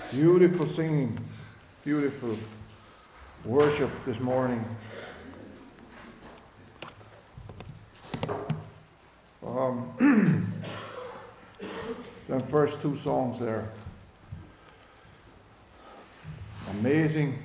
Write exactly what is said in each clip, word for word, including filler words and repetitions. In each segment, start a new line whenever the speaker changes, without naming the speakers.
Beautiful singing, beautiful worship this morning. Um, the first two songs there. Amazing.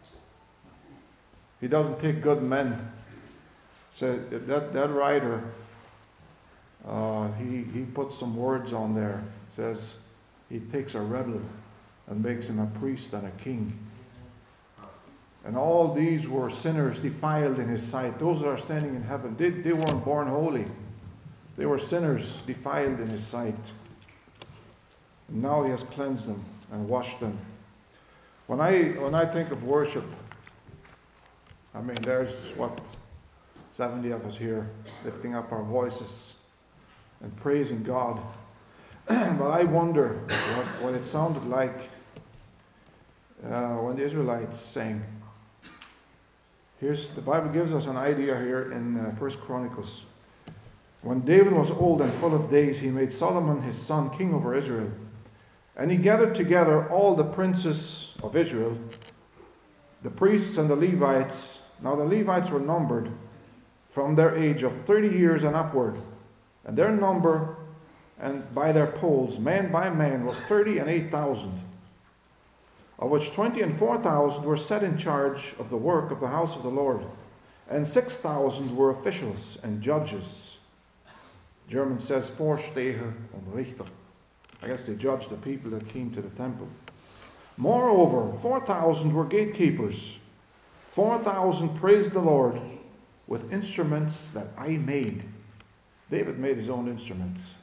He doesn't take good men. So that, that writer, uh, he, he puts some words on there. It says he takes a rebel and makes him a priest and a king. And all these were sinners defiled in his sight. Those that are standing in heaven, they, they weren't born holy. They were sinners defiled in his sight. And now he has cleansed them and washed them. When I when I think of worship, I mean, there's what, seventy of us here lifting up our voices and praising God. But I wonder what, what it sounded like uh, when the Israelites sang. Here's the Bible gives us an idea here in uh, First Chronicles. When David was old and full of days, he made Solomon his son king over Israel. And he gathered together all the princes of Israel, the priests and the Levites. Now the Levites were numbered from their age of thirty years and upward. And their number, and by their polls, man by man, was thirty and eight thousand, of which twenty and four thousand were set in charge of the work of the house of the Lord, and six thousand were officials and judges. German says Vorsteher und Richter. I guess they judged the people that came to the temple. Moreover, four thousand were gatekeepers. four thousand praised the Lord with instruments that I made. David made his own instruments.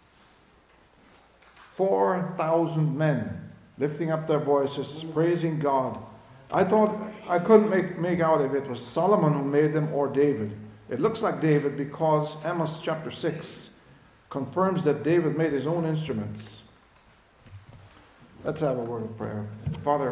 four thousand men lifting up their voices, praising God. I thought, I couldn't make, make out if it was Solomon who made them or David. It looks like David because Amos chapter six confirms that David made his own instruments. Let's have a word of prayer. Father,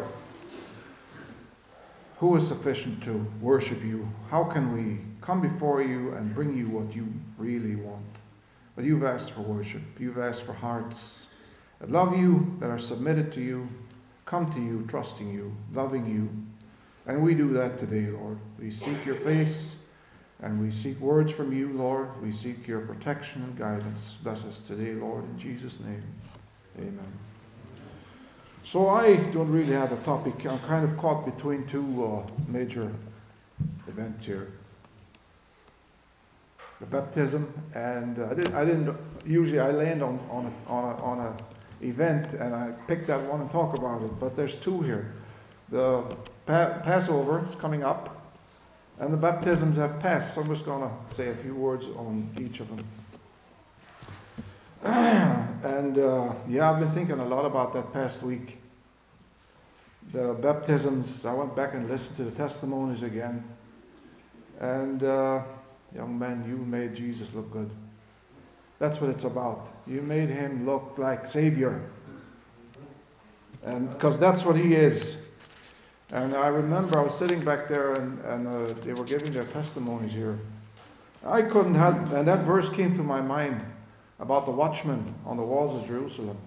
who is sufficient to worship you? How can we come before you and bring you what you really want? But you've asked for worship. You've asked for hearts that love you, that are submitted to you, come to you, trusting you, loving you. And we do that today, Lord. We seek your face, and we seek words from you, Lord. We seek your protection and guidance. Bless us today, Lord, in Jesus' name. Amen. So I don't really have a topic. I'm kind of caught between two uh, major events here. The baptism, and uh, I, didn't, I didn't, usually I land on, on, a, on, a, on a event, and I pick that one and talk about it, but there's two here. The pa- Passover is coming up, and the baptisms have passed, so I'm just going to say a few words on each of them. And uh, yeah, I've been thinking a lot about that past week. The baptisms, I went back and listened to the testimonies again. And uh, young man, you made Jesus look good. That's what it's about. You made him look like Savior. And because that's what he is. And I remember I was sitting back there and, and uh, they were giving their testimonies here. I couldn't help, and that verse came to my mind about the watchmen on the walls of Jerusalem.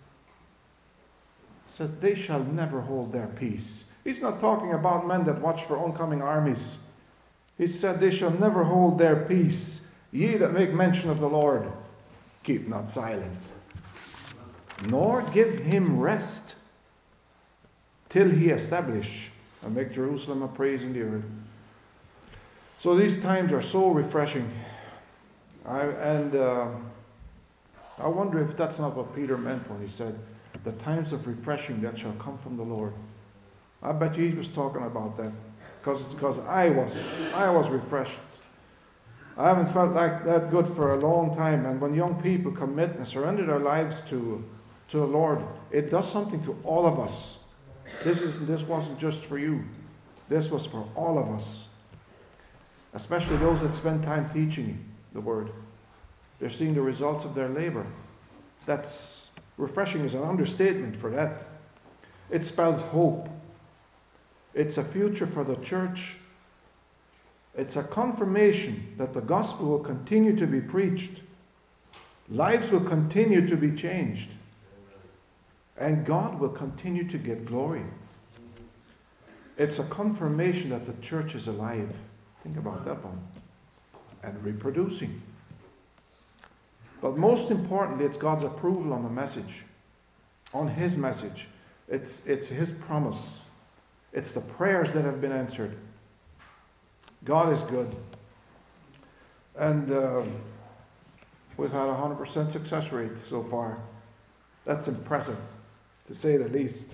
It says, they shall never hold their peace. He's not talking about men that watch for oncoming armies. He said, they shall never hold their peace. Ye that make mention of the Lord, keep not silent, nor give him rest, till he establish and make Jerusalem a praise in the earth. So these times are so refreshing. I, and uh, I wonder if that's not what Peter meant when he said, the times of refreshing that shall come from the Lord. I bet you he was talking about that. Because because I was I was refreshed. I haven't felt like that good for a long time. And when young people commit and surrender their lives to, to the Lord, it does something to all of us. This is this wasn't just for you. This was for all of us. Especially those that spend time teaching the Word. They're seeing the results of their labor. That's refreshing is an understatement for that. It spells hope. It's a future for the church. It's a confirmation that the gospel will continue to be preached. Lives will continue to be changed. And God will continue to get glory. It's a confirmation that the church is alive. Think about that one. And reproducing. But most importantly, it's God's approval on the message. On His message. It's, it's His promise. It's the prayers that have been answered. God is good. And uh, we've had a one hundred percent success rate so far. That's impressive, to say the least.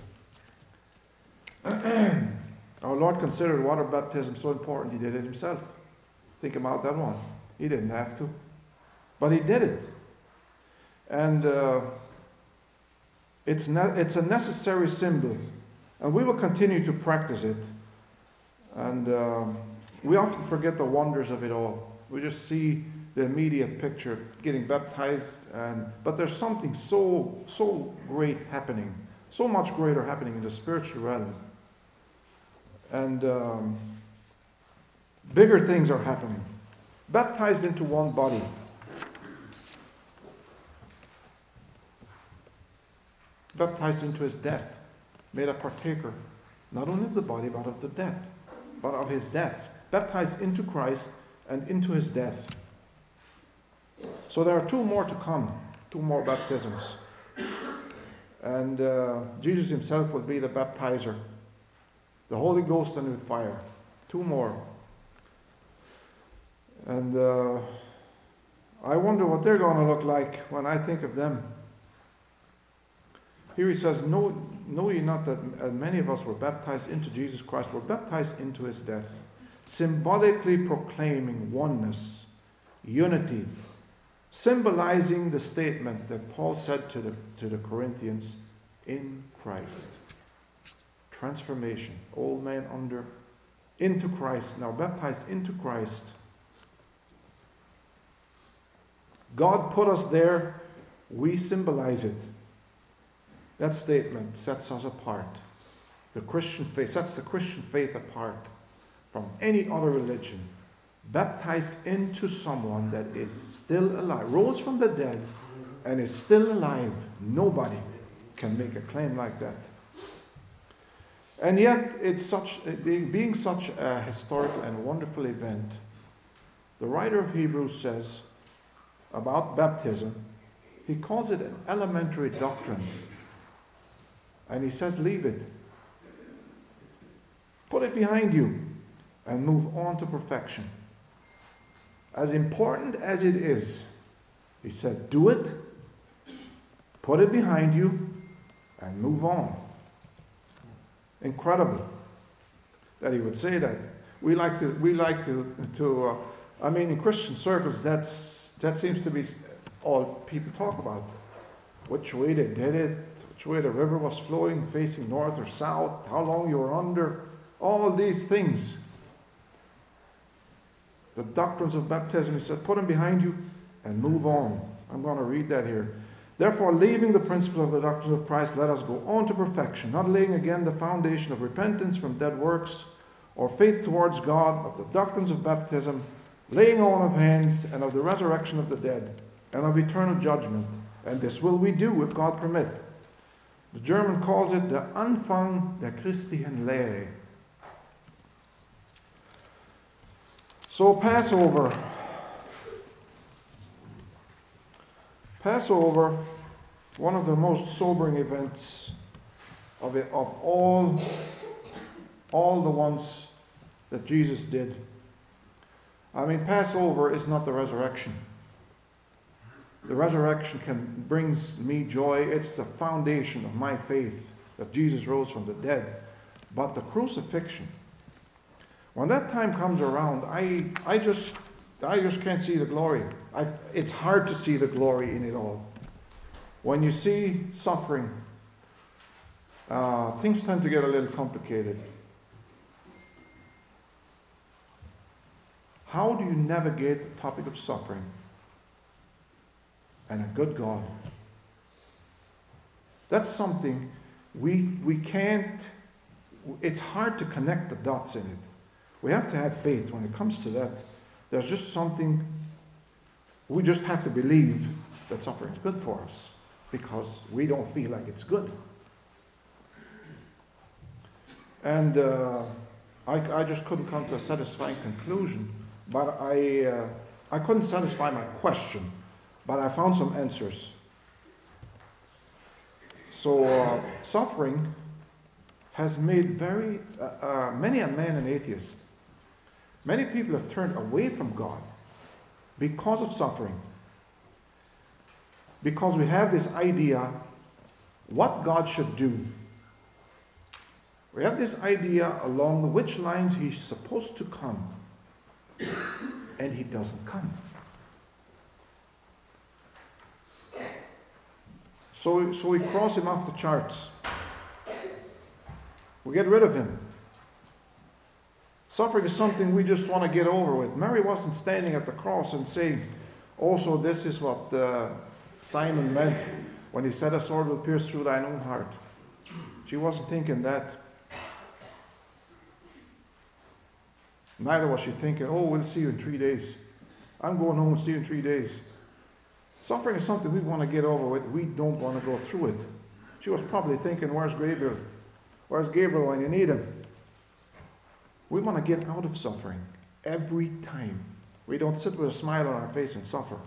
Our Lord considered water baptism so important, He did it Himself. Think about that one. He didn't have to. But He did it. And uh, it's, ne- it's a necessary symbol. And we will continue to practice it. And uh, we often forget the wonders of it all. We just see the immediate picture, getting baptized. And, but there's something so, so great happening. So much greater happening in the spiritual realm. And um, bigger things are happening. Baptized into one body. Baptized into His death. Made a partaker, not only of the body, but of the death. But of His death. Baptized into Christ and into His death. So there are two more to come. Two more baptisms. And uh, Jesus Himself will be the baptizer. The Holy Ghost and with fire. Two more. And uh, I wonder what they're going to look like when I think of them. Here He says, know, know ye not that many of us were baptized into Jesus Christ, were baptized into His death, symbolically proclaiming oneness, unity, symbolizing the statement that Paul said to the, to the Corinthians, in Christ. Transformation. Old man under, into Christ, now baptized into Christ. God put us there, we symbolize it. That statement sets us apart. The Christian faith sets the Christian faith apart from any other religion. Baptized into someone that is still alive, rose from the dead and is still alive. Nobody can make a claim like that. And yet, it's such being, being such a historical and wonderful event, the writer of Hebrews says about baptism, he calls it an elementary doctrine. And he says, leave it. Put it behind you and move on to perfection. As important as it is, he said, do it, put it behind you, and move on. Incredible that he would say that. We like to, we like to, to uh, I mean, in Christian circles, that's that seems to be all people talk about. Which way they did it, which way the river was flowing, facing north or south, how long you were under, all these things. The doctrines of baptism, he said, put them behind you and move on. I'm going to read that here. Therefore, leaving the principles of the doctrines of Christ, let us go on to perfection, not laying again the foundation of repentance from dead works, or faith towards God, of the doctrines of baptism, laying on of hands, and of the resurrection of the dead, and of eternal judgment. And this will we do, if God permit. The German calls it the Anfang der christlichen Lehre. So Passover. Passover, one of the most sobering events of it, of all, all the ones that Jesus did. I mean, Passover is not the resurrection. The resurrection can brings me joy. It's the foundation of my faith that Jesus rose from the dead. But the crucifixion, when that time comes around, I I just I just can't see the glory. I, it's hard to see the glory in it all. When you see suffering, uh, things tend to get a little complicated. How do you navigate the topic of suffering and a good God? That's something we we can't, it's hard to connect the dots in it. We have to have faith when it comes to that. There's just something, we just have to believe that suffering is good for us because we don't feel like it's good. And uh, I, I just couldn't come to a satisfying conclusion. But I, uh, I couldn't satisfy my question. But I found some answers. So uh, suffering has made very uh, uh, many a man an atheist. Many people have turned away from God because of suffering. Because we have this idea what God should do. We have this idea along which lines He's supposed to come, and He doesn't come. So, so we cross Him off the charts. We get rid of Him. Suffering is something we just want to get over with. Mary wasn't standing at the cross and saying, also this is what uh, Simon meant when he said, a sword will pierce through thine own heart. She wasn't thinking that. Neither was she thinking, oh, we'll see you in three days. I'm going home and see you in three days. Suffering is something we want to get over with. We don't want to go through it. She was probably thinking, where's Gabriel? Where's Gabriel when you need him? We want to get out of suffering every time. We don't sit with a smile on our face and suffer.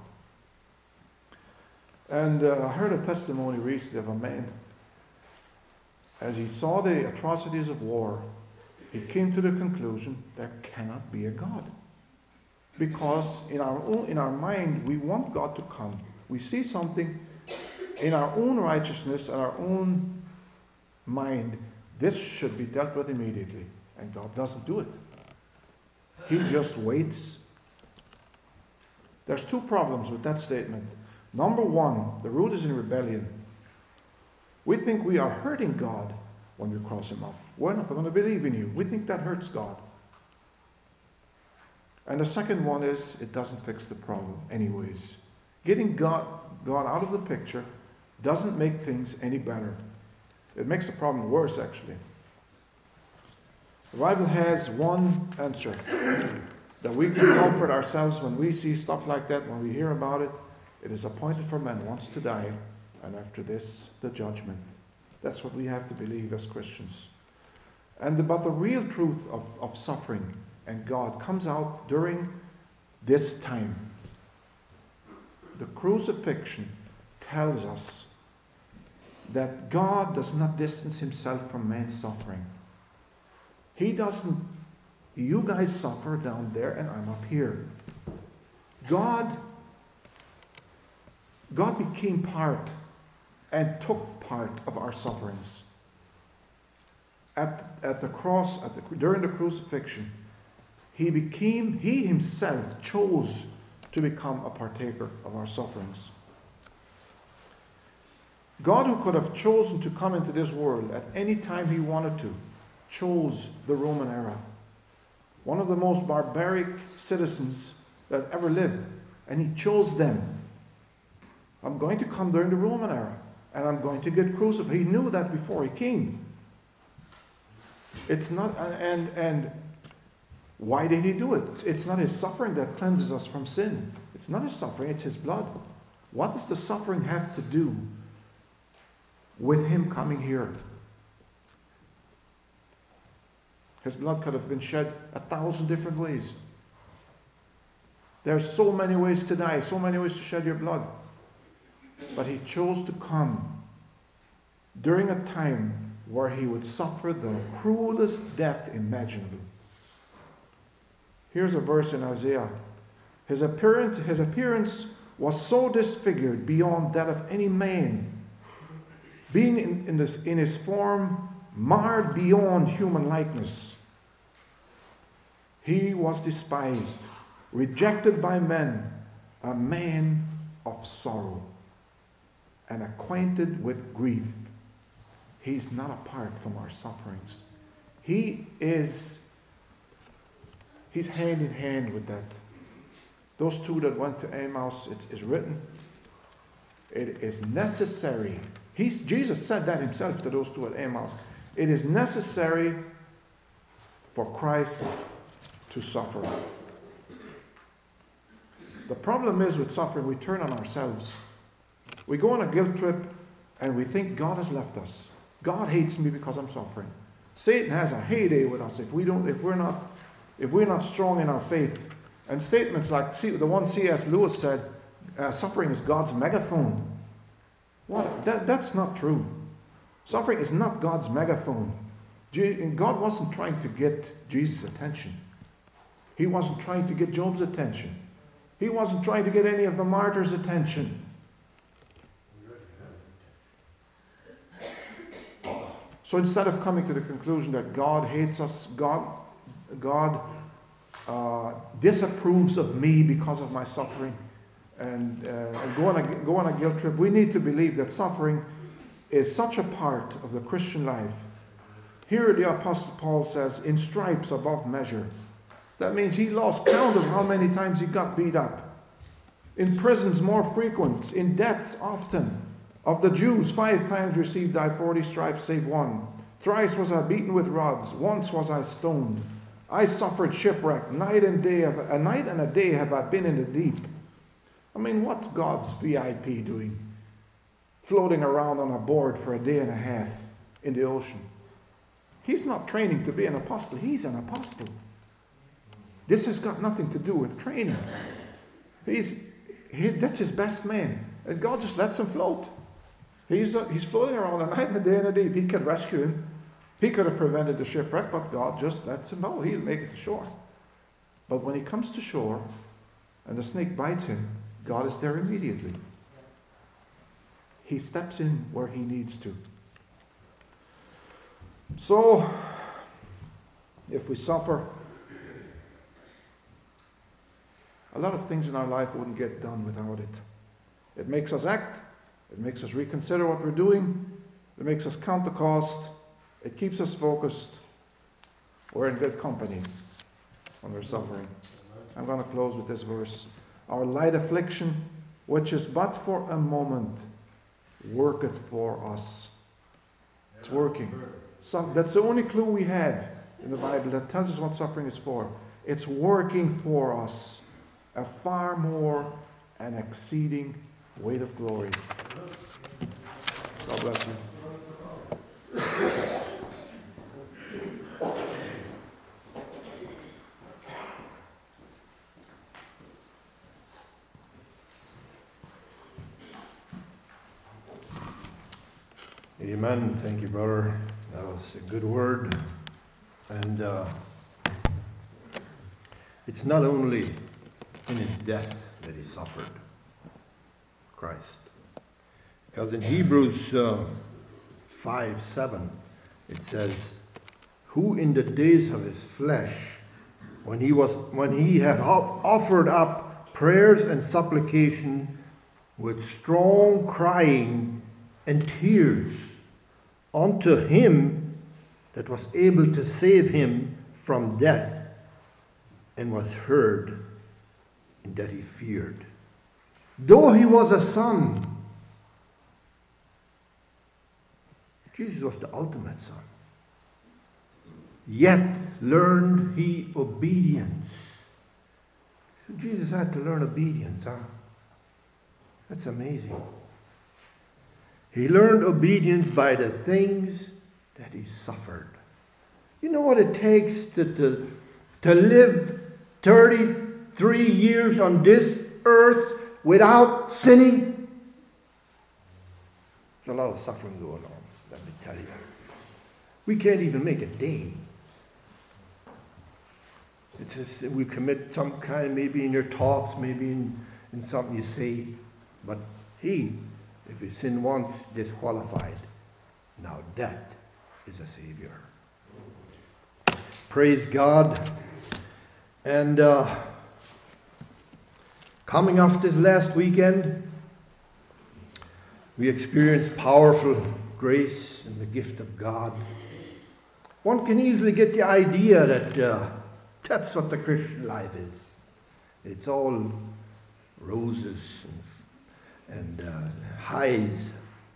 And uh, I heard a testimony recently of a man. As he saw the atrocities of war, he came to the conclusion there cannot be a God. Because in our own, in our mind, we want God to come. We see something in our own righteousness and our own mind. This should be dealt with immediately. And God doesn't do it. He just waits. There's two problems with that statement. Number one, the root is in rebellion. We think we are hurting God when we cross Him off. We're not going to believe in you. We think that hurts God. And the second one is, it doesn't fix the problem anyways. Getting God, God out of the picture doesn't make things any better. It makes the problem worse, actually. The Bible has one answer that we can comfort ourselves when we see stuff like that, when we hear about it. It is appointed for man once to die, and after this, the judgment. That's what we have to believe as Christians. And the, but the real truth of, of suffering and God comes out during this time. The crucifixion tells us that God does not distance Himself from man's suffering. He doesn't, you guys suffer down there and I'm up here. God, God became part and took part of our sufferings. At, at the cross, at the, during the crucifixion, He became, He Himself chose to become a partaker of our sufferings. God, who could have chosen to come into this world at any time He wanted to, chose the Roman era. One of the most barbaric citizens that ever lived. And He chose them. I'm going to come during the Roman era. And I'm going to get crucified. He knew that before He came. It's not, and, and why did He do it? It's not His suffering that cleanses us from sin. It's not His suffering, it's His blood. What does the suffering have to do with Him coming here? His blood could have been shed a thousand different ways. There's so many ways to die, so many ways to shed your blood. But He chose to come during a time where He would suffer the cruelest death imaginable. Here's a verse in Isaiah. His appearance, his appearance was so disfigured beyond that of any man, being in, in, this, in His form marred beyond human likeness. He was despised, rejected by men, a man of sorrow, and acquainted with grief. He's not apart from our sufferings. He is, He's hand in hand with that. Those two that went to Emmaus, it is written, it is necessary. He's, Jesus said that Himself to those two at Emmaus. It is necessary for Christ to suffer. The problem is with suffering, we turn on ourselves. We go on a guilt trip and we think God has left us. God hates me because I'm suffering. Satan has a heyday with us if we don't, if we're not, if we're not strong in our faith. And statements like see, the one C S Lewis said, uh, "Suffering is God's megaphone." What? That, that's not true. Suffering is not God's megaphone. God wasn't trying to get Jesus' attention. He wasn't trying to get Job's attention. He wasn't trying to get any of the martyrs' attention. So instead of coming to the conclusion that God hates us, God, God uh, disapproves of me because of my suffering, and, uh, and go, on a, go on a guilt trip, we need to believe that suffering is such a part of the Christian life. Here the Apostle Paul says, in stripes above measure. That means he lost count of how many times he got beat up. In prisons more frequent, in deaths often. Of the Jews, five times received I forty stripes, save one. Thrice was I beaten with rods, once was I stoned. I suffered shipwreck, night and day, have, a night and a day have I been in the deep. I mean, what's God's V I P doing? Floating around on a board for a day and a half in the ocean. He's not training to be an apostle, he's an apostle. This has got nothing to do with training. He's, he, that's his best man. And God just lets him float. He's, uh, he's floating around a night and a day and a deep. He could rescue him. He could have prevented the shipwreck, but God just lets him go. He'll make it to shore. But when he comes to shore and the snake bites him, God is there immediately. He steps in where he needs to. So, if we suffer, a lot of things in our life wouldn't get done without it. It makes us act. It makes us reconsider what we're doing. It makes us count the cost. It keeps us focused. We're in good company when we're suffering. I'm going to close with this verse. Our light affliction, which is but for a moment, worketh for us. It's working. Some, that's the only clue we have in the Bible that tells us what suffering is for. It's working for us a far more and exceeding weight of glory. God bless you.
Amen. Thank you, brother. That was a good word. And uh, it's not only in his death that he suffered, Christ. Because in Hebrews uh, five seven, it says, who in the days of his flesh, when he was when he had offered up prayers and supplication with strong crying and tears unto him that was able to save him from death, and was heard in that he feared. Though he was a son, Jesus was the ultimate son, yet learned he obedience. So Jesus had to learn obedience, huh? That's amazing. He learned obedience by the things that he suffered. You know what it takes to, to, to live thirty-three years on this earth without sinning? There's a lot of suffering going on, let me tell you. We can't even make a day. It's just we commit some kind, maybe in your thoughts, maybe in, in something you say, but he, if you sin once, disqualified. Now that is a Savior. Praise God. And uh, coming off this last weekend, we experienced powerful grace and the gift of God. One can easily get the idea that uh, that's what the Christian life is. It's all roses and, and uh, highs.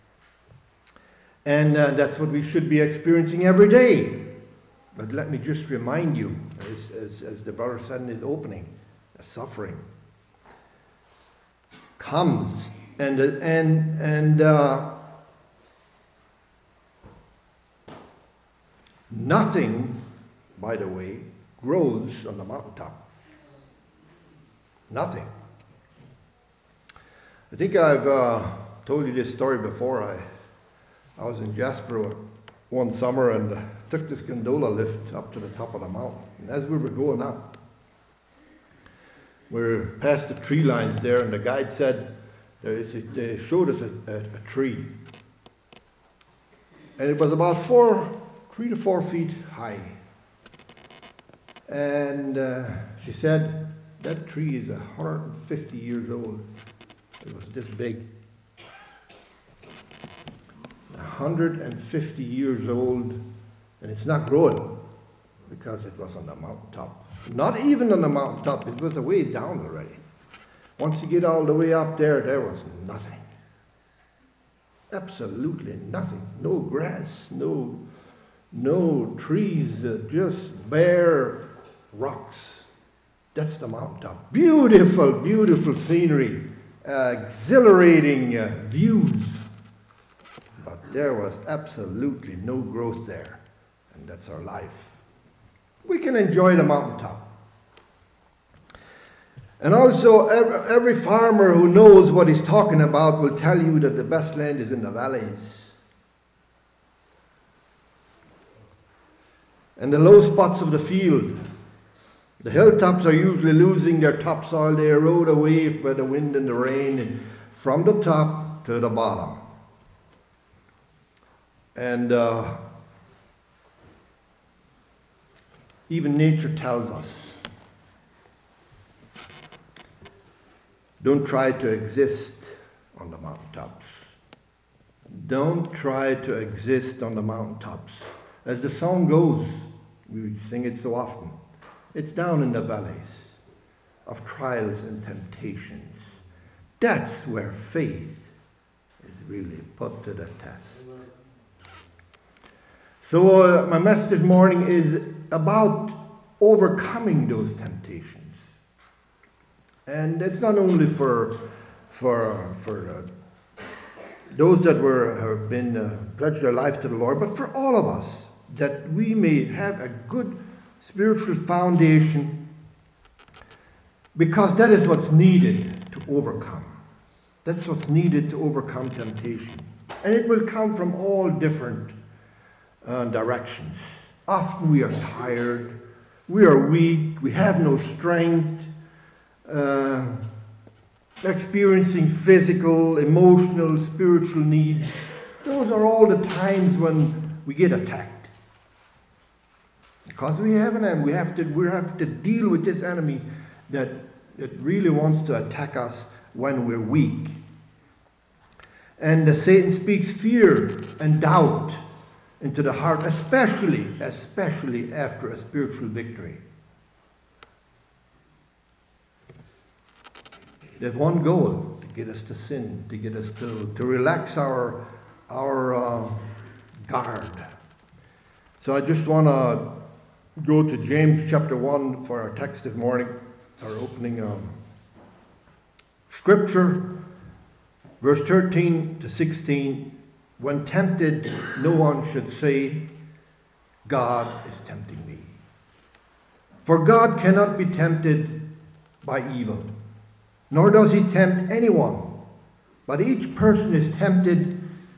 And uh, that's what we should be experiencing every day. But let me just remind you, as, as, as the brother said in his opening, the suffering comes. And, and, and uh, Nothing, by the way, grows on the mountaintop. Nothing. I think I've uh, told you this story before. I, I was in Jasper one summer and uh, took this gondola lift up to the top of the mountain. And as we were going up, we were past the tree lines there, and the guide said, there is a, they showed us a, a, a tree. And it was about four, three to four feet high. And uh, she said, that tree is one hundred fifty years old. It was this big. one hundred fifty years old, and it's not growing because it was on the mountaintop. Not even on the mountaintop, it was a ways down already. Once you get all the way up there, there was nothing. Absolutely nothing. No grass, no, no trees, uh, just bare rocks. That's the mountaintop. Beautiful, beautiful scenery, uh, exhilarating uh, views. But there was absolutely no growth there, and that's our life. We can enjoy the mountaintop. And also, every, every farmer who knows what he's talking about will tell you that the best land is in the valleys. And the low spots of the field. The hilltops are usually losing their topsoil. They erode away by the wind and the rain, and from the top to the bottom. And uh, even nature tells us, don't try to exist on the mountaintops. Don't try to exist on the mountaintops. As the song goes, we sing it so often, it's down in the valleys of trials and temptations. That's where faith is really put to the test. So uh, my message this morning is about overcoming those temptations. And it's not only for for for uh, those that were have been uh, pledged their life to the Lord, but for all of us, that we may have a good spiritual foundation, because that is what's needed to overcome. That's what's needed to overcome temptation, and it will come from all different uh, directions. Often we are tired, we are weak, we have no strength. Uh, experiencing physical, emotional, spiritual needs. Those are all the times when we get attacked. Because we have an enemy, we have to we have to deal with this enemy that, that really wants to attack us when we're weak. And uh, Satan speaks fear and doubt into the heart, especially, especially after a spiritual victory. There's one goal, to get us to sin, to get us to, to relax our, our uh, guard. So I just want to go to James chapter one for our text this morning, our opening um, scripture, verse thirteen to sixteen. When tempted, no one should say, God is tempting me. For God cannot be tempted by evil, nor does he tempt anyone. But each person is tempted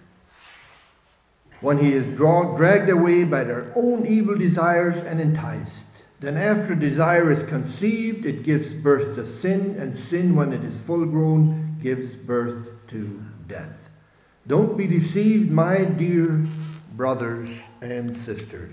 when he is drawn, dragged away by their own evil desires and enticed. Then after desire is conceived, it gives birth to sin, and sin, when it is full grown, gives birth to death. Don't be deceived, my dear brothers and sisters.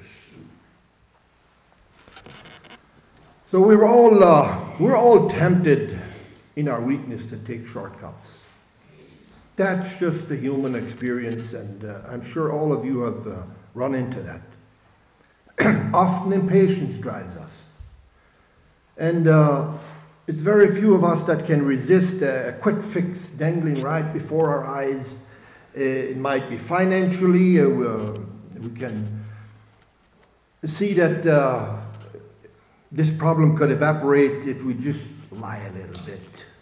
So we're all, uh, we're all tempted in our weakness to take shortcuts. That's just the human experience, and uh, I'm sure all of you have uh, run into that. Often impatience drives us. And uh, it's very few of us that can resist a, a quick fix dangling right before our eyes. Uh, it might be financially, uh, we can see that uh, this problem could evaporate if we just lie a little bit.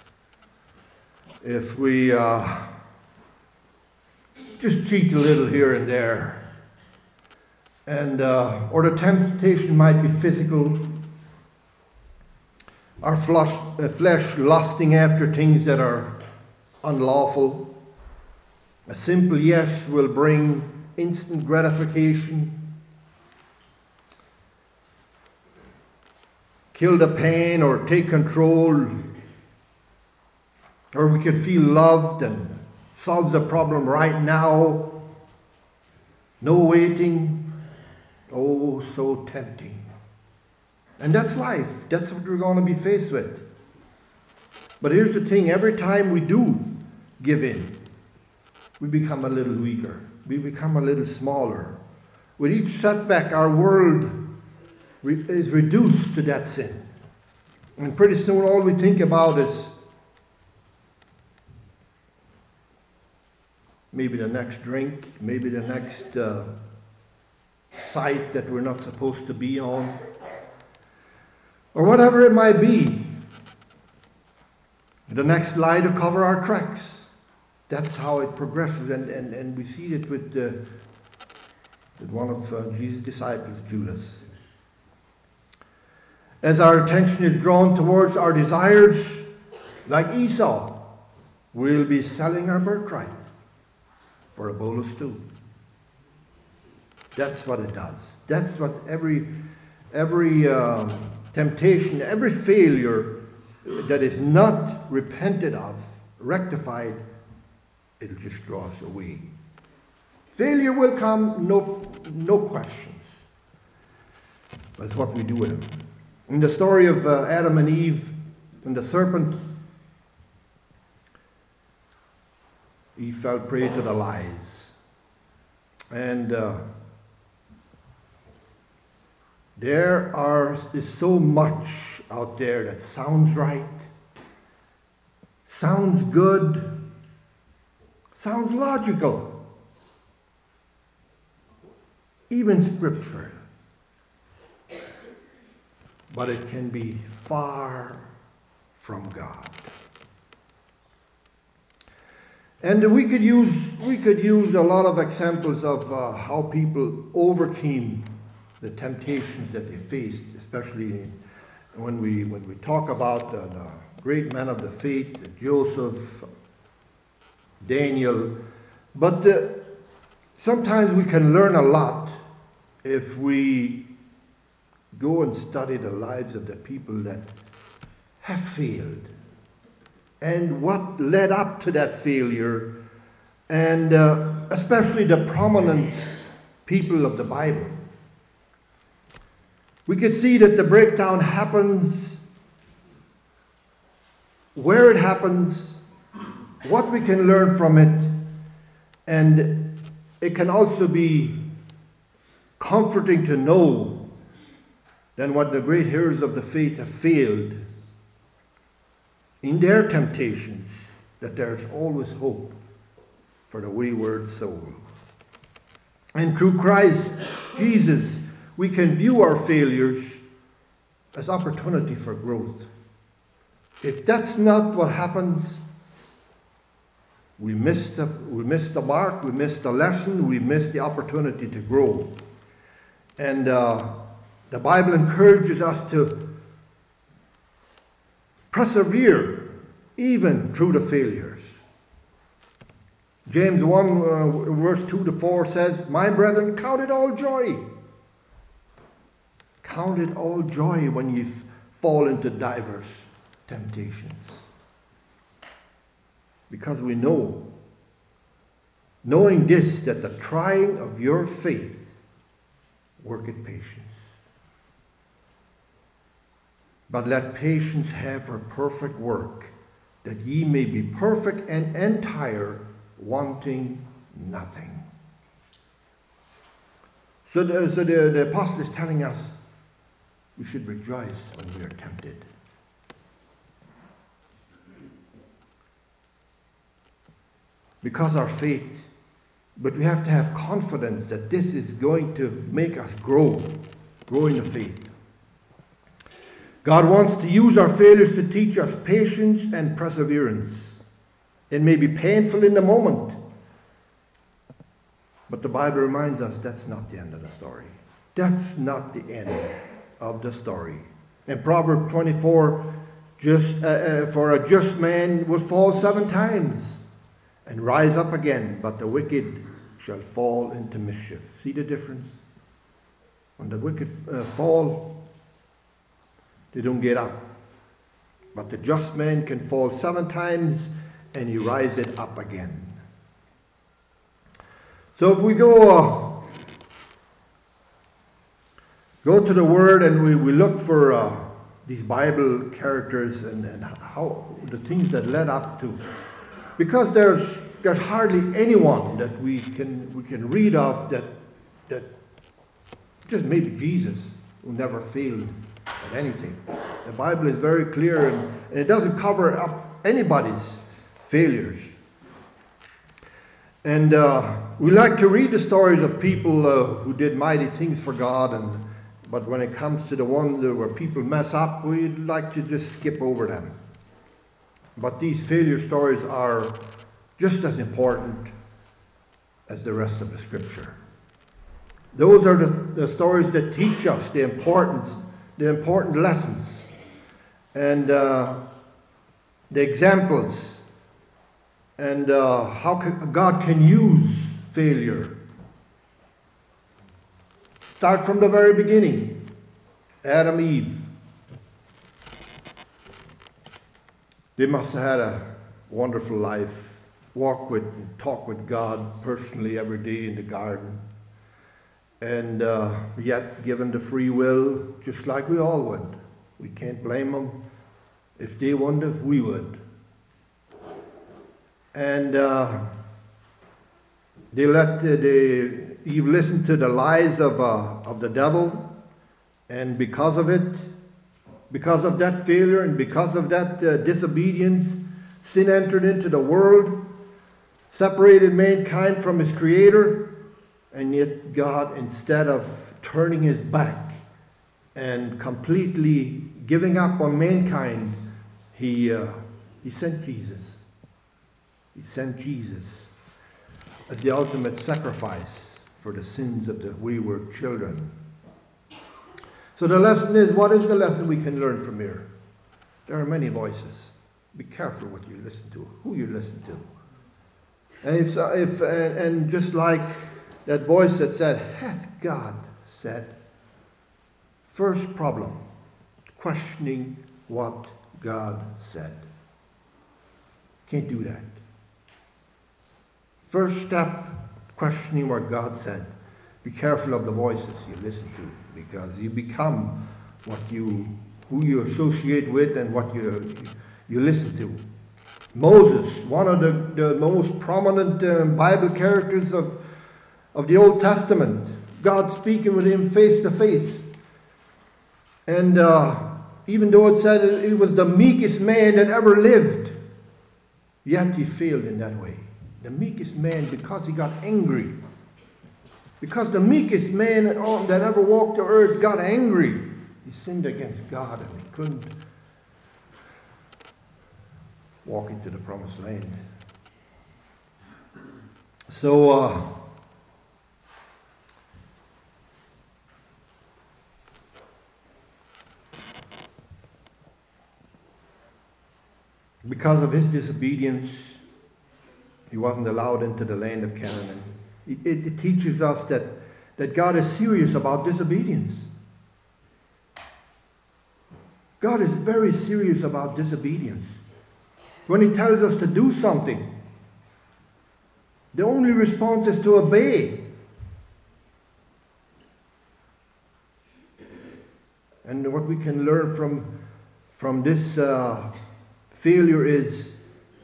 If we uh, just cheat a little here and there. And, uh, or the temptation might be physical. Our flesh, uh, flesh lusting after things that are unlawful. A simple yes will bring instant gratification. Kill the pain or take control. Or we could feel loved and solve the problem right now. No waiting. Oh, so tempting. And that's life. That's what we're going to be faced with. But here's the thing. Every time we do give in, we become a little weaker. We become a little smaller. With each setback, our world re- is reduced to that sin. And pretty soon all we think about is maybe the next drink, maybe the next uh, site that we're not supposed to be on, or whatever it might be. The next lie to cover our tracks. That's how it progresses, and, and, and we see it with, uh, with one of uh, Jesus' disciples, Judas. As our attention is drawn towards our desires, like Esau, we'll be selling our birthright for a bowl of stew. That's what it does. That's what every every um, temptation, every failure that is not repented of, rectified, it'll just draw us away. Failure will come, no, no questions. That's what we do with it. In the story of uh, Adam and Eve and the serpent, he fell prey to the lies. And uh, there are, is so much out there that sounds right, sounds good, sounds logical, even scripture. But it can be far from God. And we could use we could use a lot of examples of uh, how people overcame the temptations that they faced, especially when we when we talk about uh, the great men of the faith, Joseph, Daniel. But uh, sometimes we can learn a lot if we go and study the lives of the people that have failed and what led up to that failure, and uh, especially the prominent people of the Bible. We can see that the breakdown happens, where it happens, what we can learn from it, and it can also be comforting to know that what the great heroes of the faith have failed in their temptations, that there's always hope for the wayward soul. And through Christ Jesus, we can view our failures as opportunity for growth. If that's not what happens, we miss the, we miss the mark, we miss the lesson, we miss the opportunity to grow. And uh, the Bible encourages us to persevere even through the failures. James one, uh, verse two to four says, "My brethren, count it all joy. Count it all joy when you fall into diverse temptations. Because we know, knowing this, that the trying of your faith worketh patience. But let patience have her perfect work, that ye may be perfect and entire, wanting nothing." So the, so the, the apostle is telling us we should rejoice when we are tempted. Because our faith, but we have to have confidence that this is going to make us grow, grow in the faith. God wants to use our failures to teach us patience and perseverance. It may be painful in the moment, But the Bible reminds us that's not the end of the story. That's not the end of the story. In Proverbs twenty-four, just, uh, uh, for a just man will fall seven times and rise up again, but the wicked shall fall into mischief. See the difference? When the wicked uh, fall, they don't get up. But the just man can fall seven times and he rises up again. So if we go uh, go to the Word and we, we look for uh, these Bible characters and, and how the things that led up to, because there's there's hardly anyone that we can we can read of that that just maybe Jesus, who never failed at anything. The Bible is very clear, and, and it doesn't cover up anybody's failures. And uh, we like to read the stories of people uh, who did mighty things for God, and but when it comes to the ones where people mess up, we like to just skip over them. But these failure stories are just as important as the rest of the Scripture. Those are the, the stories that teach us the importance, the important lessons, and uh, the examples, and uh, how can, God can use failure. Start from the very beginning. Adam, Eve. They must have had a wonderful life. Walk with and talk with God personally every day in the garden. And uh, yet given the free will, just like we all would. We can't blame them. If they wouldn't, we would. And uh, they let uh, they Eve listen to the lies of uh, of the devil, and because of it, because of that failure, and because of that uh, disobedience, sin entered into the world, separated mankind from his Creator. And yet God, instead of turning his back and completely giving up on mankind, he, uh, he sent Jesus. He sent Jesus as the ultimate sacrifice for the sins of the wayward children. So the lesson is, what is the lesson we can learn from here? There are many voices. Be careful what you listen to, who you listen to. And if, if and, and just like that voice that said, hath God said? First problem, questioning what God said. Can't do that. First step, questioning what God said. Be careful of the voices you listen to, because you become what you, who you associate with and what you, you listen to. Moses, one of the, the most prominent uh, Bible characters of of the Old Testament, God speaking with him face to face. And uh, even though it said he was the meekest man that ever lived, yet he failed in that way. The meekest man, because he got angry. Because the meekest man that ever walked the earth got angry. He sinned against God and he couldn't walk into the promised land. So, uh, because of his disobedience, he wasn't allowed into the land of Canaan. It, it, it teaches us that, that God is serious about disobedience. God is very serious about disobedience. When he tells us to do something, the only response is to obey. And what we can learn from, from this uh, failure is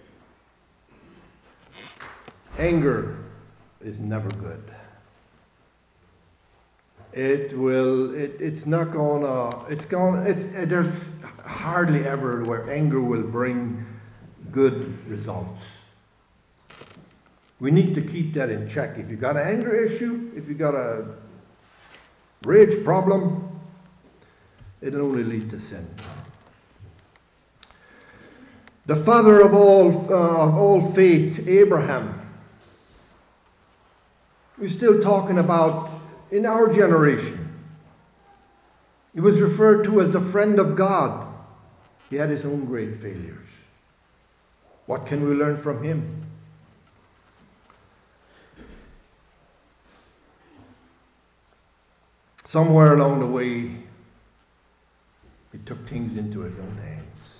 anger is never good. It will, it, it's not gonna, it's gonna, it's, there's hardly ever where anger will bring good results. We need to keep that in check. If you got an anger issue, if you got a rage problem, it'll only lead to sin. The father of all, uh, of all faith, Abraham, We're still talking about in our generation. He was referred to as the friend of God. He had his own great failures. What can we learn from him? Somewhere along the way, he took things into his own hands.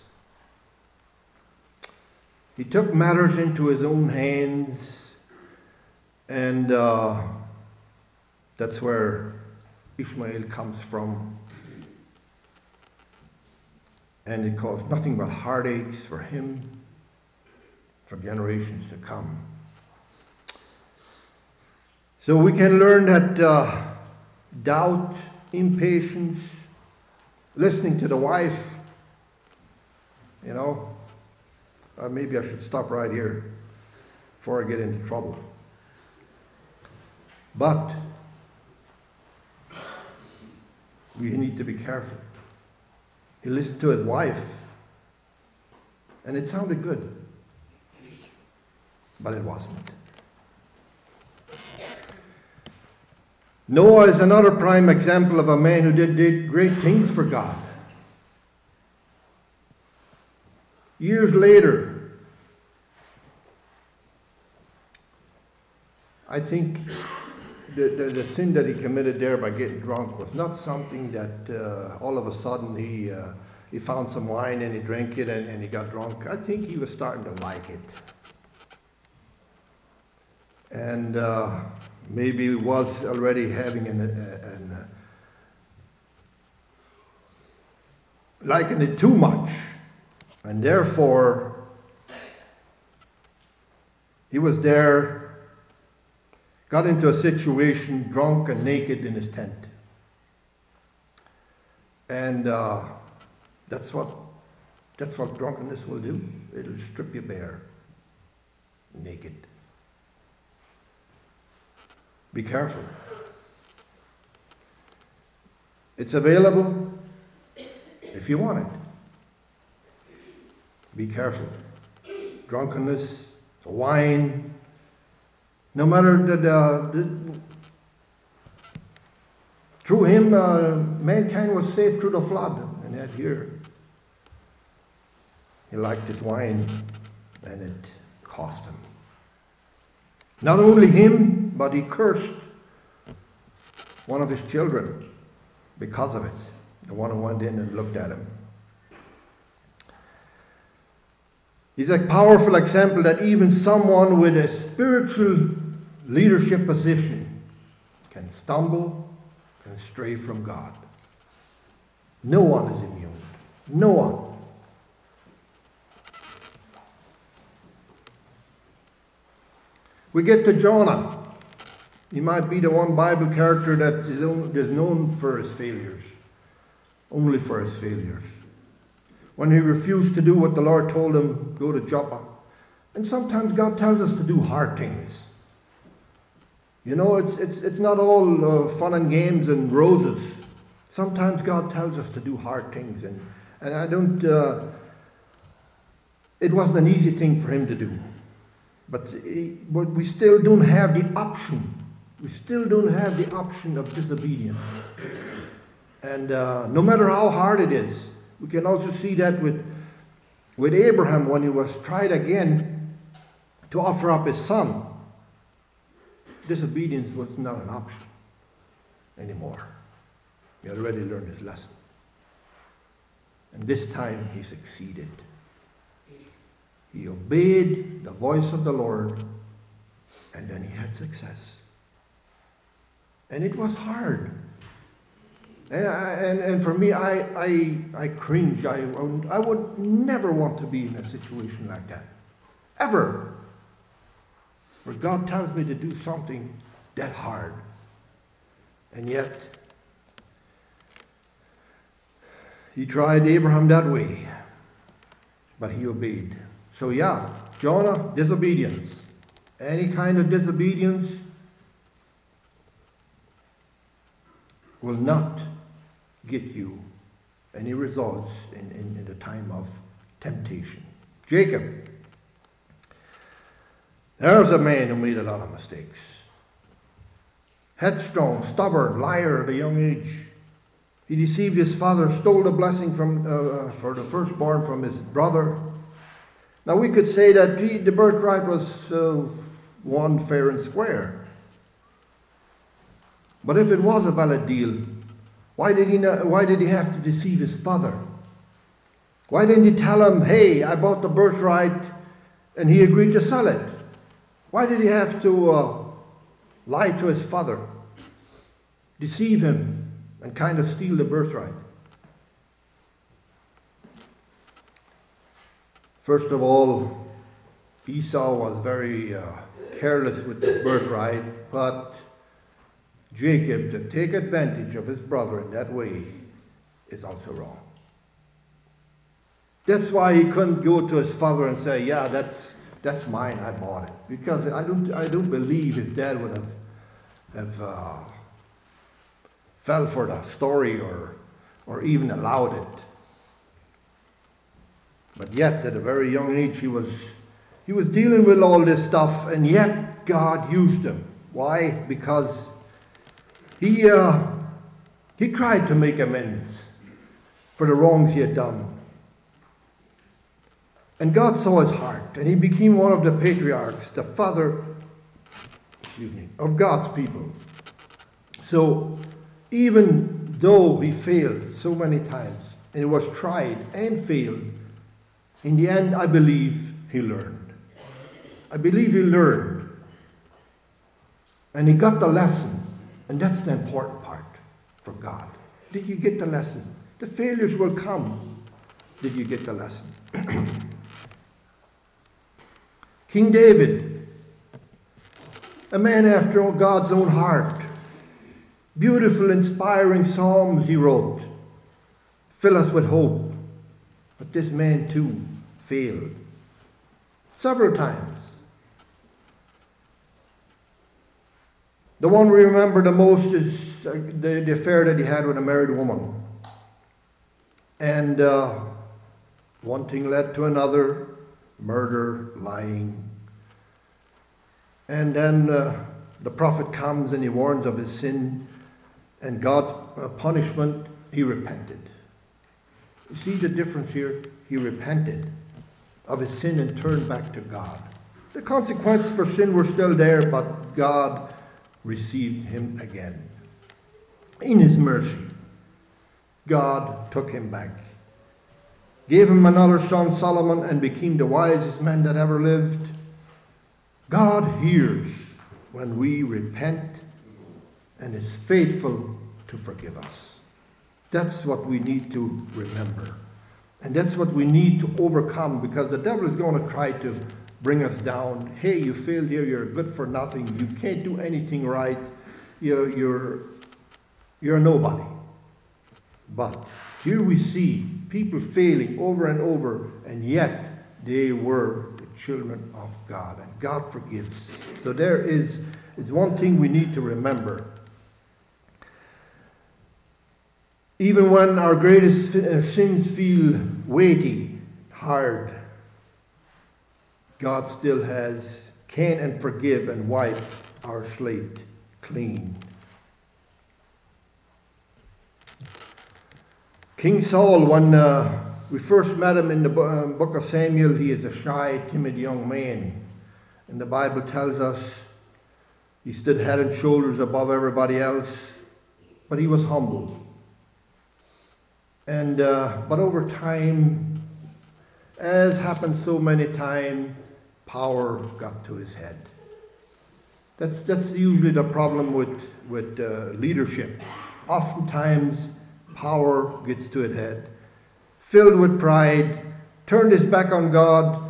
He took matters into his own hands, and uh, that's where Ishmael comes from. And it caused nothing but heartaches for him for generations to come. So we can learn that uh, doubt, impatience, listening to the wife, you know, uh, maybe I should stop right here before I get into trouble. But we need to be careful. He listened to his wife, and it sounded good, but it wasn't. Noah is another prime example of a man who did, did great things for God. Years later, I think the, the, the sin that he committed there by getting drunk was not something that uh, all of a sudden he, uh, he found some wine and he drank it and, and he got drunk. I think he was starting to like it. And uh, maybe he was already having an, an, an liking it too much. And therefore, he was there, got into a situation, drunk and naked in his tent. And uh, that's what that's what drunkenness will do. It'll strip you bare, naked. Be careful. It's available if you want it. Be careful. Drunkenness, wine, no matter that, uh, the, through him, uh, mankind was saved through the flood. And yet here, he liked his wine, and it cost him. Not only him, but he cursed one of his children because of it. The one who went in and looked at him. He's a powerful example that even someone with a spiritual leadership position can stumble, can stray from God. No one is immune. No one. We get to Jonah. He might be the one Bible character that is known for his failures. Only for his failures. When he refused to do what the Lord told him, go to Joppa. And sometimes God tells us to do hard things. You know, it's, it's, it's not all uh, fun and games and roses. Sometimes God tells us to do hard things. And, and I don't, uh, it wasn't an easy thing for him to do. But, he, but we still don't have the option. We still don't have the option of disobedience. And uh, no matter how hard it is, we can also see that with, with Abraham when he was tried again to offer up his son. Disobedience was not an option anymore. He already learned his lesson. And this time he succeeded. He obeyed the voice of the Lord, and then he had success. And it was hard. And, I, and, and for me, I, I, I cringe. I, I would never want to be in a situation like that. Ever. Where God tells me to do something that hard. And yet, he tried Abraham that way. But he obeyed. So yeah, Jonah, disobedience. Any kind of disobedience will not get you any results in, in, in the time of temptation. Jacob. There's a man who made a lot of mistakes. headstrong, stubborn, liar at a young age. He deceived his father, stole the blessing from uh, for the firstborn from his brother. Now we could say that the, the birthright was uh, won fair and square. But if it was a valid deal, why did he not, why did he have to deceive his father? Why didn't he tell him, hey, I bought the birthright, and he agreed to sell it? Why did he have to uh, lie to his father, deceive him, and kind of steal the birthright? First of all, Esau was very uh, careless with the birthright, but Jacob, to take advantage of his brother in that way, is also wrong. That's why he couldn't go to his father and say, yeah, that's that's mine, I bought it. Because I don't I don't believe his dad would have, have uh, fell for the story or, or even allowed it. But yet, at a very young age, he was, he was dealing with all this stuff, and yet God used him. Why? Because he, uh, he tried to make amends for the wrongs he had done. And God saw his heart, and he became one of the patriarchs, the father, excuse me, of God's people. So, even though he failed so many times, and he was tried and failed, in the end, I believe he learned. I believe he learned. And he got the lesson, and that's the important part for God. Did you get the lesson? The failures will come. Did you get the lesson? King David, a man after God's own heart. Beautiful, inspiring psalms he wrote. Fill us with hope. But this man too failed. Several times. The one we remember the most is the, the affair that he had with a married woman. And uh, one thing led to another. Murder, lying. And then uh, the prophet comes and he warns of his sin and God's uh, punishment. He repented. You see the difference here? He repented of his sin and turned back to God. The consequences for sin were still there, but God received him again. In his mercy, God took him back. Gave him another son, Solomon, and became the wisest man that ever lived. God hears when we repent and is faithful to forgive us. That's what we need to remember. And that's what we need to overcome, because the devil is going to try to bring us down. Hey, you failed here, you're good for nothing, you can't do anything right, you're, you're, you're a nobody. But here we see people failing over and over, and yet they were the children of God, and God forgives. So there is, is one thing we need to remember. Even when our greatest sins feel weighty, hard, God still has, can and forgive and wipe our slate clean. King Saul, when uh, we first met him in the book of Samuel, he is a shy, timid young man. And the Bible tells us he stood head and shoulders above everybody else, but he was humble. And uh, but over time, as happens so many times, power got to his head. That's that's usually the problem with with uh, leadership. Oftentimes, power gets to its head, filled with pride, turned his back on God,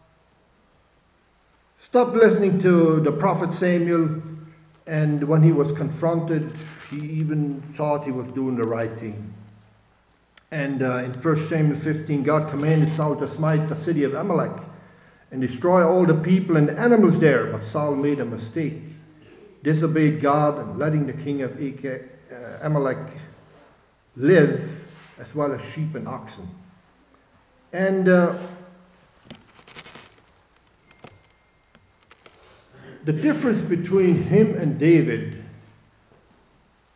stopped listening to the prophet Samuel, and when he was confronted, he even thought he was doing the right thing. And uh, in First Samuel fifteen, God commanded Saul to smite the city of Amalek and destroy all the people and the animals there. But Saul made a mistake, disobeyed God, and letting the king of Amalek live, as well as sheep and oxen. And uh, the difference between him and David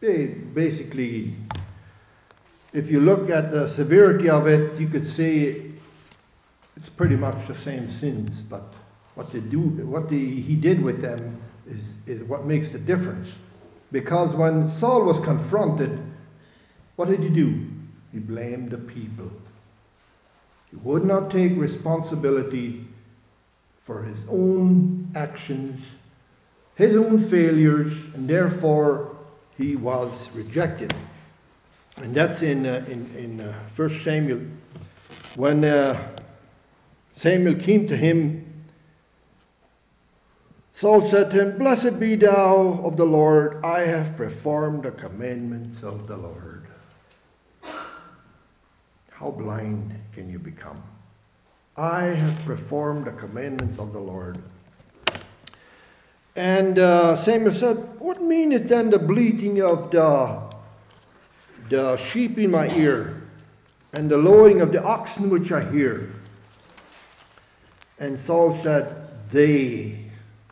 they basically, if you look at the severity of it, you could say it's pretty much the same sins, but what they do, what they, he did with them is, is what makes the difference. Because when Saul was confronted, what did he do? He blamed the people. He would not take responsibility for his own actions, his own failures, and therefore he was rejected. And that's in uh, in, in uh, First Samuel. When uh, Samuel came to him, Saul said to him, "Blessed be thou of the Lord, I have performed the commandments of the Lord." How blind can you become? I have performed the commandments of the Lord. And uh, Samuel said, "What meaneth then the bleating of the, the sheep in my ear, and the lowing of the oxen which I hear?" And Saul said, They,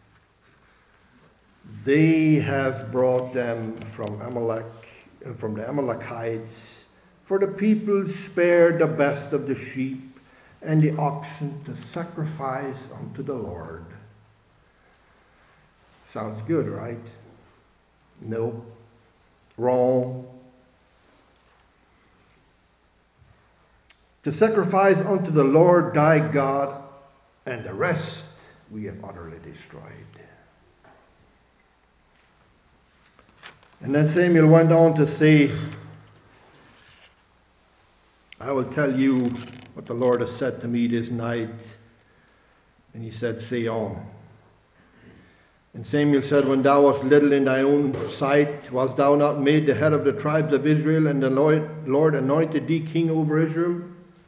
they have brought them from Amalek, and from the Amalekites, for the people spared the best of the sheep and the oxen to sacrifice unto the Lord. Sounds good, right? No. Wrong. To sacrifice unto the Lord thy God, and the rest we have utterly destroyed. And then Samuel went on to say, I will tell you what the Lord has said to me this night. And he said, Say on. And Samuel said, When thou wast little in thy own sight, wast thou not made the head of the tribes of Israel, and the Lord, Lord anointed thee king over Israel?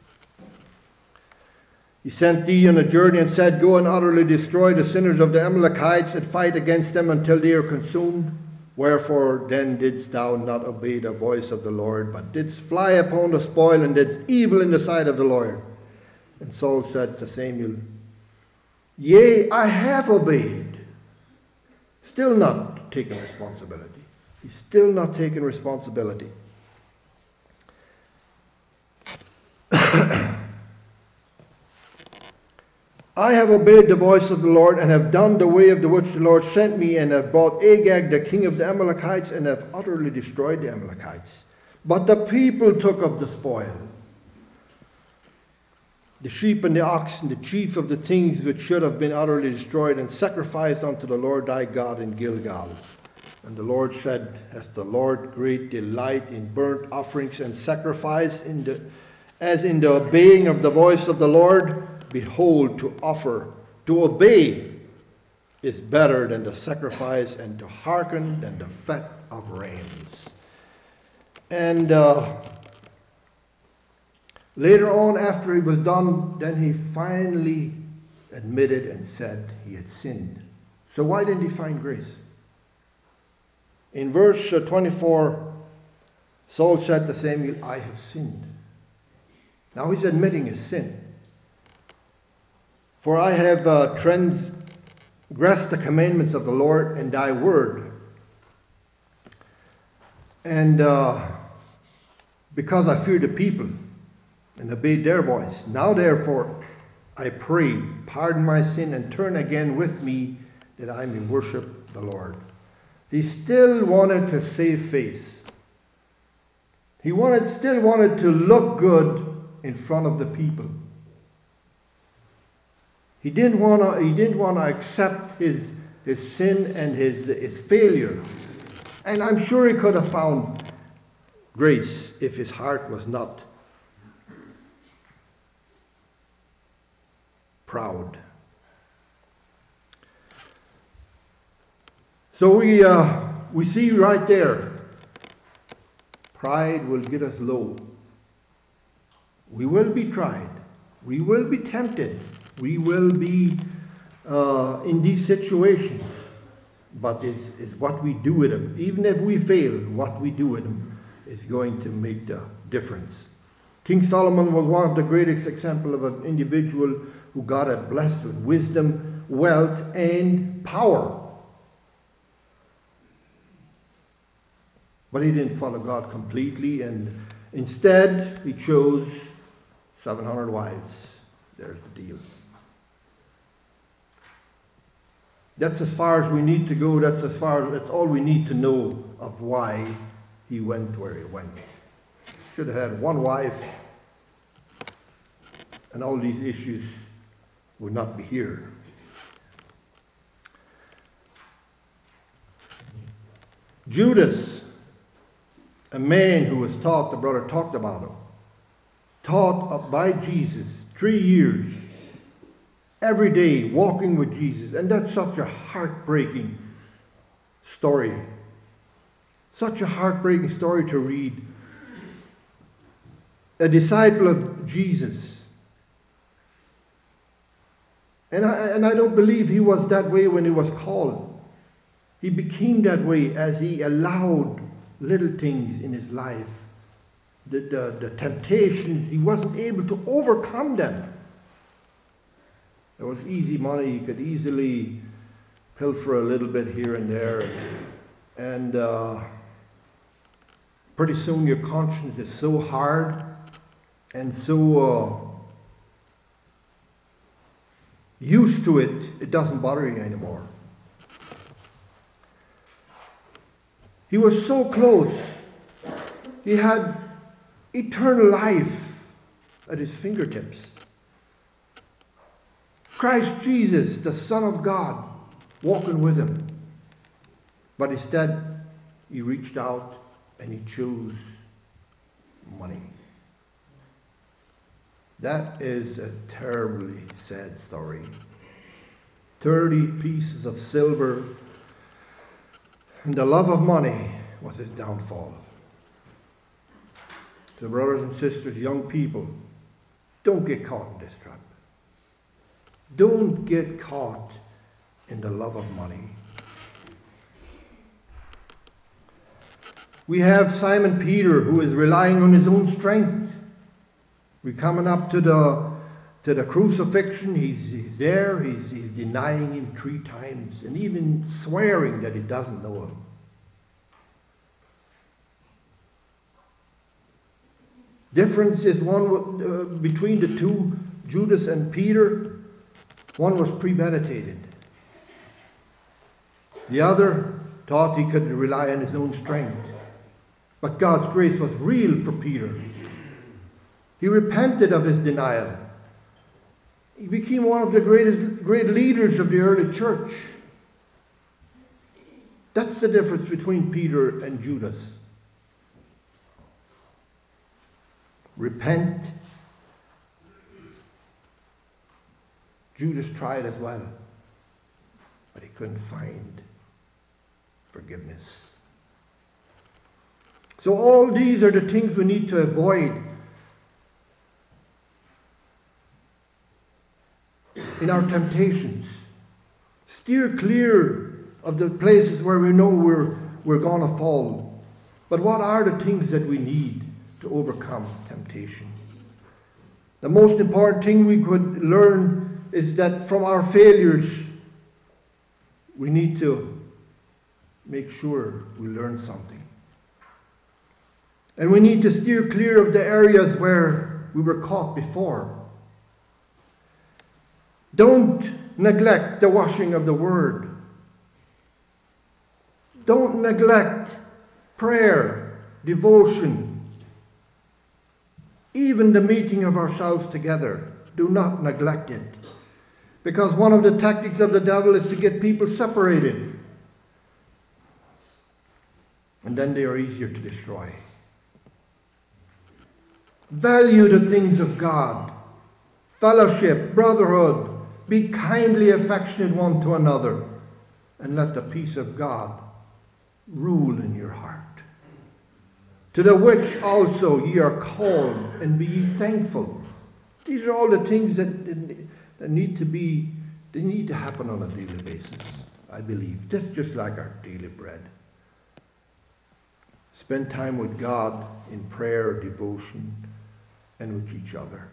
He sent thee on a journey and said, Go and utterly destroy the sinners of the Amalekites, and fight against them until they are consumed. Wherefore then didst thou not obey the voice of the Lord, but didst fly upon the spoil, and didst evil in the sight of the Lord? And Saul said to Samuel, Yea, I have obeyed. Still not taking responsibility. He's still not taking responsibility. I have obeyed the voice of the Lord, and have done the way of the which the Lord sent me, and have brought Agag, the king of the Amalekites, and have utterly destroyed the Amalekites. But the people took of the spoil, the sheep and the oxen, the chief of the things which should have been utterly destroyed, and sacrificed unto the Lord thy God in Gilgal. And the Lord said, Has the Lord great delight in burnt offerings and sacrifice, in the, as in the obeying of the voice of the Lord? Behold, to offer, to obey is better than the sacrifice, and to hearken than the fat of rams. And uh, later on, after he was done, then he finally admitted and said he had sinned. So why didn't he find grace? In verse twenty-four, Saul said to Samuel, I have sinned. Now he's admitting his sin. For I have uh, transgressed the commandments of the Lord and thy word. And uh, because I fear the people and obeyed their voice. Now therefore, I pray, pardon my sin and turn again with me, that I may worship the Lord. He still wanted to save face. He wanted, still wanted to look good in front of the people. He didn't want to. He didn't want to accept his his sin and his his failure, and I'm sure he could have found grace if his heart was not proud. So we uh, we see right there, pride will get us low. We will be tried. We will be tempted. We will be uh, in these situations, but it's, it's what we do with them. Even if we fail, what we do with them is going to make the difference. King Solomon was one of the greatest examples of an individual who God had blessed with wisdom, wealth, and power. But he didn't follow God completely, and instead he chose seven hundred wives. There's the deal. That's as far as we need to go. That's as far as, that's all we need to know of why he went where he went. Should have had one wife, and all these issues would not be here. Judas, a man who was taught, the brother talked about him, taught by Jesus three years, every day walking with Jesus. And that's such a heartbreaking story. Such a heartbreaking story to read. A disciple of Jesus. And I, and I don't believe he was that way when he was called. He became that way as he allowed little things in his life, the, the, the temptations, he wasn't able to overcome them. There was easy money, you could easily pilfer a little bit here and there, and uh, pretty soon your conscience is so hard and so uh, used to it, it doesn't bother you anymore. He was so close. He had eternal life at his fingertips. Christ Jesus, the Son of God, walking with him. But instead, he reached out and he chose money. That is a terribly sad story. Thirty pieces of silver, and the love of money was his downfall. So brothers and sisters, young people, don't get caught in this trap. Don't get caught in the love of money. We have Simon Peter, who is relying on his own strength. We're coming up to the to the crucifixion. He's, he's there. He's, he's denying him three times and even swearing that he doesn't know him. Difference is one uh, between the two, Judas and Peter. One was premeditated. The other thought he could rely on his own strength. But God's grace was real for Peter. He repented of his denial. He became one of the greatest great leaders of the early church. That's the difference between Peter and Judas. Repent. Judas tried as well, but he couldn't find forgiveness. So all these are the things we need to avoid in our temptations. Steer clear of the places where we know we're, we're going to fall. But what are the things that we need to overcome temptation? The most important thing we could learn is that from our failures, we need to make sure we learn something. And we need to steer clear of the areas where we were caught before. Don't neglect the washing of the Word. Don't neglect prayer, devotion, even the meeting of ourselves together. Do not neglect it. Because one of the tactics of the devil is to get people separated. And then they are easier to destroy. Value the things of God. Fellowship, brotherhood. Be kindly affectionate one to another. And let the peace of God rule in your heart. To the which also ye are called, and be ye thankful. These are all the things that, that need to be, they need to happen on a daily basis, I believe. That's just like our daily bread. Spend time with God in prayer, devotion, and with each other.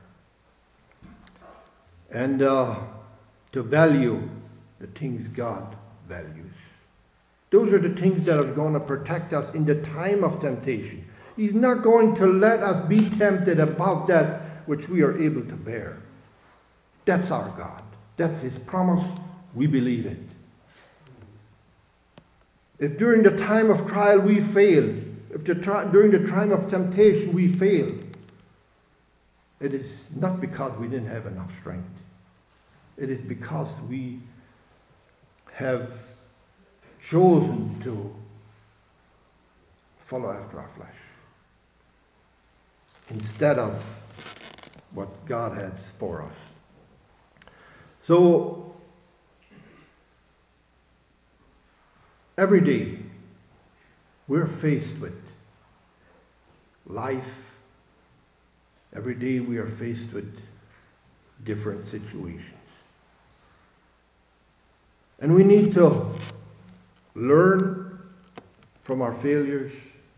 And uh, to value the things God values. Those are the things that are going to protect us in the time of temptation. He's not going to let us be tempted above that which we are able to bear. That's our God. That's His promise. We believe it. If during the time of trial we fail, if the tri- during the time of temptation we fail, it is not because we didn't have enough strength. It is because we have chosen to follow after our flesh instead of what God has for us. So, every day we're faced with life. Every day we are faced with different situations. And we need to learn from our failures.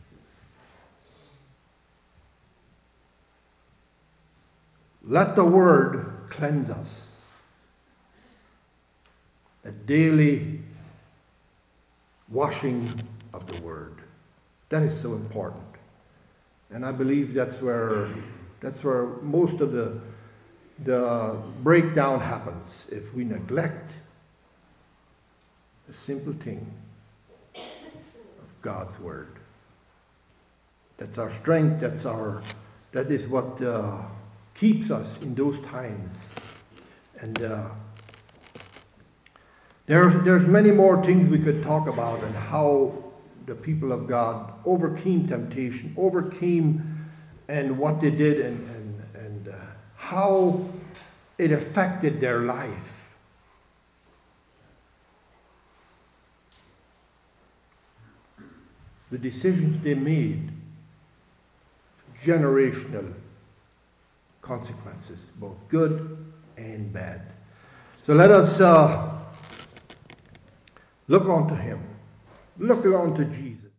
Let the Word cleanse us. A daily washing of the Word. That is so important. And I believe that's where that's where most of the, the breakdown happens, if we neglect a simple thing of God's Word. That's our strength, that's our that is what uh, keeps us in those times. And uh, there, there's many more things we could talk about and how the people of God overcame temptation, overcame and what they did and, and, and uh, how it affected their life. The decisions they made, generational consequences, both good and bad. So let us uh, look unto Him. Look unto Jesus.